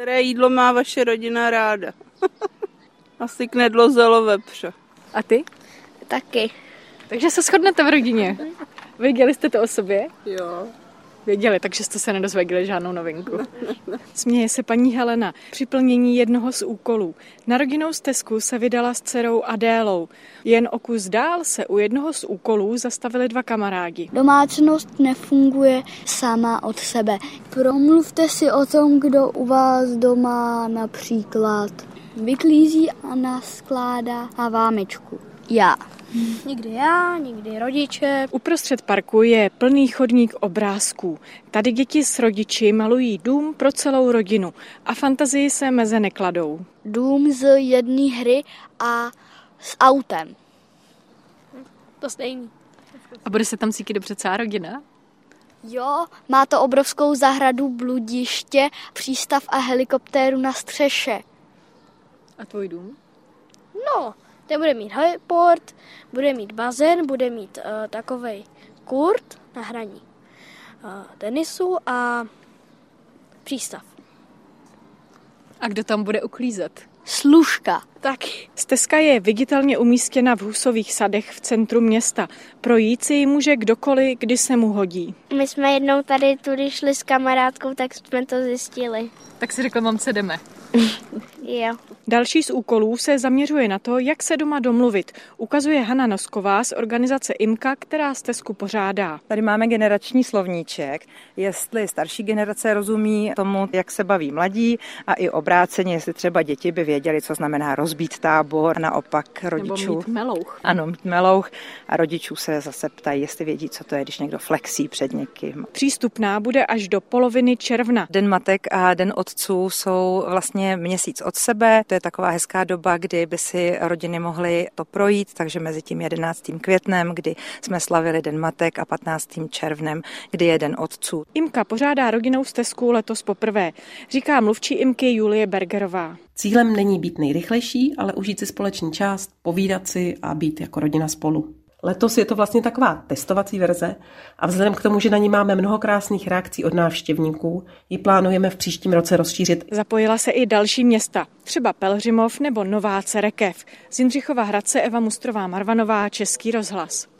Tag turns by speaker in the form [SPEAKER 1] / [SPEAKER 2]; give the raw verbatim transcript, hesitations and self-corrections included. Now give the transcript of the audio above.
[SPEAKER 1] Které jídlo má vaše rodina ráda? Asi knedlo, zelo, vepře.
[SPEAKER 2] A ty?
[SPEAKER 3] Taky.
[SPEAKER 2] Takže se shodnete v rodině. Věděli jste to o sobě?
[SPEAKER 1] Jo.
[SPEAKER 2] Věděli, takže jste se nedozvěděli žádnou novinku. Směje se paní Helena při plnění jednoho z úkolů. Na rodinnou stezku se vydala s dcerou Adélou. Jen o kus dál se u jednoho z úkolů zastavili dva kamarádi.
[SPEAKER 3] Domácnost nefunguje sama od sebe. Promluvte si o tom, kdo u vás doma například vyklízí a naskládá a vámečku. Já.
[SPEAKER 4] Někdy já, někdy rodiče.
[SPEAKER 2] Uprostřed parku je plný chodník obrázků. Tady děti s rodiči malují dům pro celou rodinu a fantazii se meze nekladou.
[SPEAKER 3] Dům z jedné hry a s autem.
[SPEAKER 4] To stejný.
[SPEAKER 2] A bude se tam cítit dobře celá rodina?
[SPEAKER 3] Jo, má to obrovskou zahradu, bludiště, přístav a helikoptéru na střeše.
[SPEAKER 2] A tvůj dům?
[SPEAKER 4] No, ten bude mít heliport, bude mít bazén, bude mít uh, takovej kurt na hraní uh, tenisu a přístav.
[SPEAKER 2] A kdo tam bude uklízet?
[SPEAKER 3] Služka.
[SPEAKER 4] Taky.
[SPEAKER 2] Stezka je viditelně umístěna v Husových sadech v centru města. Projít si ji může kdokoliv, kdy se mu hodí.
[SPEAKER 5] My jsme jednou tady tudy šli s kamarádkou, tak jsme to zjistili.
[SPEAKER 2] Tak si řekla, mamce, jdeme.
[SPEAKER 5] Jo.
[SPEAKER 2] Další z úkolů se zaměřuje na to, jak se doma domluvit. Ukazuje Hana Nosková z organizace IMKA, která stezku pořádá.
[SPEAKER 6] Tady máme generační slovníček, jestli starší generace rozumí tomu, jak se baví mladí, a i obráceně, jestli třeba děti by věděli, co znamená rozbít tábor, naopak rodičů.
[SPEAKER 2] Nebo mít melouch.
[SPEAKER 6] Ano, mít melouch, a rodičů se zase ptají, jestli vědí, co to je, když někdo flexí před někým.
[SPEAKER 2] Přístupná bude až do poloviny června.
[SPEAKER 6] Den matek a Den otců jsou vlastně měsíc od sebe. To je taková hezká doba, kdy by si rodiny mohly to projít, takže mezi tím jedenáctým květnem, kdy jsme slavili Den matek, a patnáctým červnem, kdy je Den otců.
[SPEAKER 2] IMKA pořádá rodinnou stezku letos poprvé, říká mluvčí IMKY Julie Bergerová.
[SPEAKER 7] Cílem není být nejrychlejší, ale užít si společný čas, povídat si a být jako rodina spolu. Letos je to vlastně taková testovací verze a vzhledem k tomu, že na ní máme mnoho krásných reakcí od návštěvníků, ji plánujeme v příštím roce rozšířit.
[SPEAKER 2] Zapojila se i další města, třeba Pelhřimov nebo Nová Cerekev. Z Jindřichova Hradce Eva Mustrová Marvanová, Český rozhlas.